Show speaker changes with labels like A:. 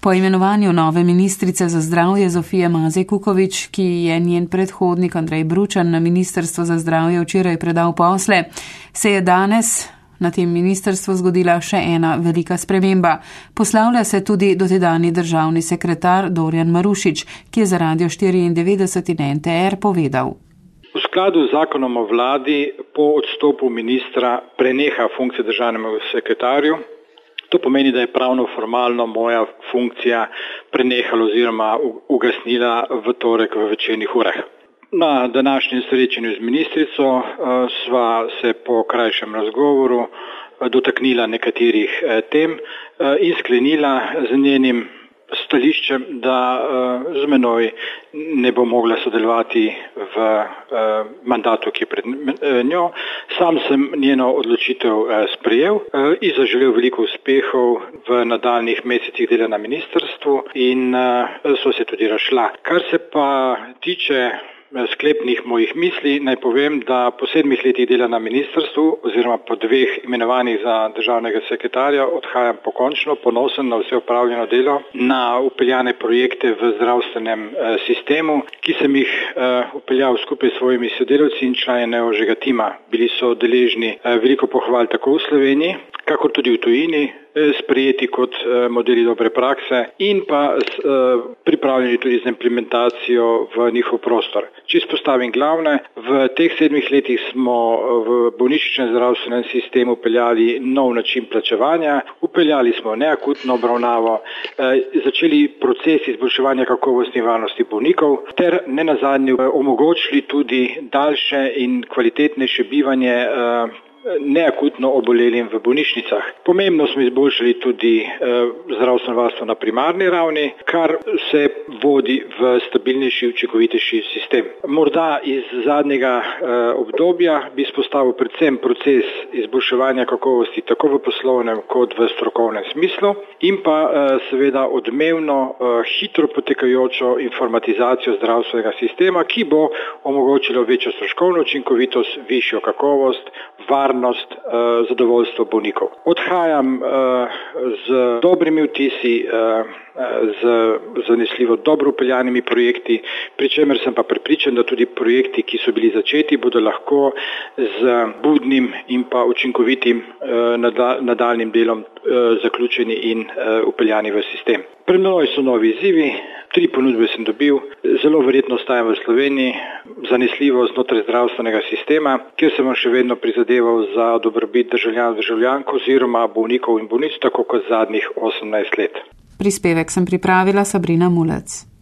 A: Po imenovanju nove ministrice za zdravje Zofije Mazej Kukovič, ki je njen predhodnik Andrej Bručan na Ministrstvo za zdravje včeraj predal posle, se je danes na tem ministrstvu zgodila še ena velika sprememba. Poslavlja se tudi dotedanji državni sekretar Dorjan Marušič, ki je za Radio 94 in NTR povedal.
B: V skladu z zakonom o vladi po odstopu ministra preneha funkcija državnemu sekretarju. To pomeni, da je pravno formalno moja funkcija prenehala oziroma ugasnila v torek v večernih urah. Na današnjem srečanju z ministrico sva se po krajšem razgovoru dotaknila nekaterih tem in sklenila z njenim stališčem, da z menoj ne bo mogla sodelovati v mandatu, ki je pred njo. Sam sem njeno odločitev sprejel in zaželel veliko uspehov v nadaljnih mesecih dela na ministrstvu in so se tudi razšla. Kar se pa tiče sklepnih mojih misli, naj povem, da po 7 letih dela na ministrstvu oziroma po 2 imenovanjih za državnega sekretarja odhajam pokončno ponosen na vse opravljeno delo, na upeljane projekte v zdravstvenem sistemu, ki sem jih upeljal skupaj s svojimi sodelavci in člani neožjega tima. Bili so deležni veliko pohval tako v Sloveniji, kakor tudi v tujini, sprejeti kot modeli dobre prakse in pa pripravljeni tudi z implementacijo v njihov prostor. Če izpostavim glavne, v teh 7 letih smo v bolnišničnem zdravstvenem sistemu upeljali nov način plačevanja, upeljali smo neakutno obravnavo, začeli proces izboljševanja kakovosti in varnosti bolnikov ter nenazadnje omogočili tudi daljše in kvalitetnejše bivanje neakutno obolelim v bolnišnicah. Pomembno smo izboljšali tudi zdravstveno varstvo na primarni ravni, kar se vodi v stabilnejši, učinkovitejši sistem. Morda iz zadnjega obdobja bi izpostavil predvsem proces izboljševanja kakovosti tako v poslovnem kot v strokovnem smislu in pa seveda odmevno hitro potekajočo informatizacijo zdravstvenega sistema, ki bo omogočilo večjo stroškovno učinkovitost, višjo kakovost, varnost, zadovoljstvo bolnikov. Odhajam z dobrimi vtisi, z zanesljivo dobro upeljanimi projekti, pri čemer sem pa prepričan, da tudi projekti, ki so bili začeti, bodo lahko z budnim in pa učinkovitim nadaljnim delom zaključeni in upeljani v sistem. Pred menoj so novi izzivi, 3 ponudbe sem dobil, zelo verjetno ostajam v Sloveniji, zanesljivo znotraj zdravstvenega sistema, kjer sem vam še vedno prizadeval za dobrobit državljank oziroma bolnikov in bolnic, tako kot zadnjih 18 let.
A: Prispevek sem pripravila Sabrina Mulec.